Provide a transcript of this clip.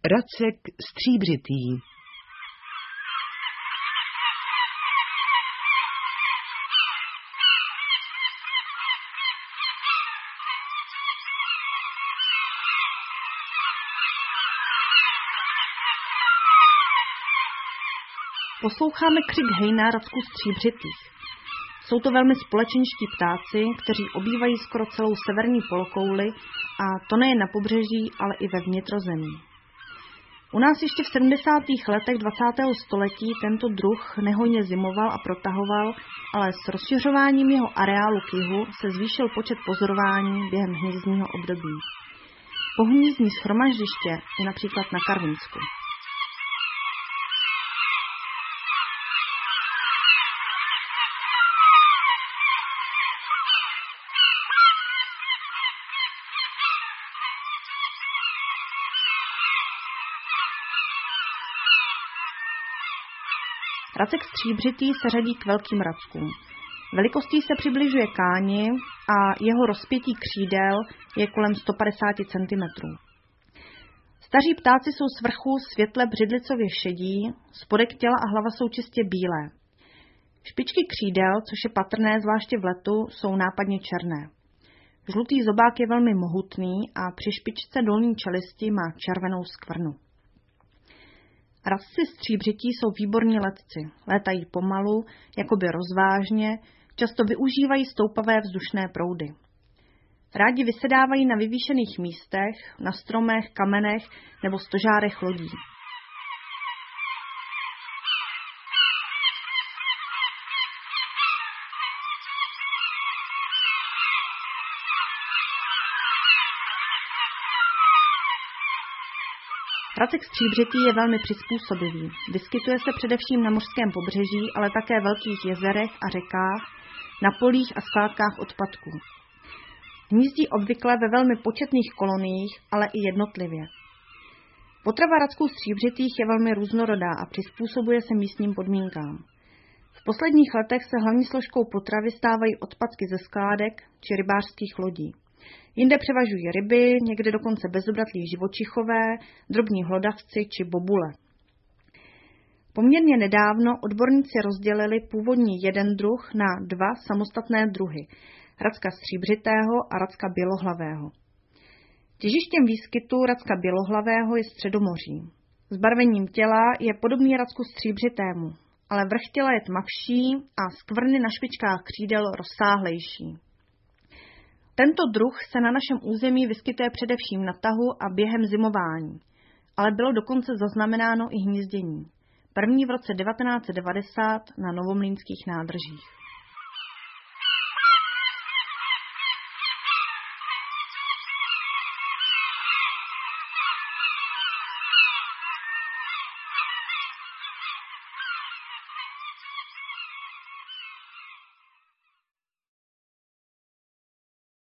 Racek stříbřitý. Posloucháme křik hejna racku stříbřitých. Jsou to velmi společenští ptáci, kteří obývají skoro celou severní polokouli, a to nejen na pobřeží, ale i ve vnitrozemí. U nás ještě v 70. letech 20. století tento druh nehojně zimoval a protahoval, ale s rozšiřováním jeho areálu k jihu se zvýšil počet pozorování během hnízdního období. Pohnízdní shromaždiště je například na Karvinsku. Racek stříbřitý se řadí k velkým rackům. Velikostí se přibližuje káni a jeho rozpětí křídel je kolem 150 cm. Staří ptáci jsou svrchu světle břidlicově šedí, spodek těla a hlava jsou čistě bílé. Špičky křídel, což je patrné zvláště v letu, jsou nápadně černé. Žlutý zobák je velmi mohutný a při špičce dolní čelisti má červenou skvrnu. Racci stříbřití jsou výborní letci. Létají pomalu, jakoby rozvážně, často využívají stoupavé vzdušné proudy. Rádi vysedávají na vyvýšených místech, na stromech, kamenech nebo stožárech lodí. Racek stříbřitý je velmi přizpůsobivý. Vyskytuje se především na mořském pobřeží, ale také velkých jezerech a řekách, na polích a skládkách odpadků. Hnízdí obvykle ve velmi početných koloniích, ale i jednotlivě. Potrava racků stříbřitých je velmi různorodá a přizpůsobuje se místním podmínkám. V posledních letech se hlavní složkou potravy stávají odpadky ze skládek či rybářských lodí. Jinde převažují ryby, někde dokonce bezobratlí živočichové, drobní hlodavci či bobule. Poměrně nedávno odborníci rozdělili původní jeden druh na dva samostatné druhy, racka stříbřitého a racka bělohlavého. Těžištěm výskytu racka bělohlavého je Středomoří. Zbarvením těla je podobný racku stříbřitému, ale vrch těla je tmavší a skvrny na špičkách křídel rozsáhlejší. Tento druh se na našem území vyskytuje především na tahu a během zimování, ale bylo dokonce zaznamenáno i hnízdění. První v roce 1990 na Novomlýnských nádržích.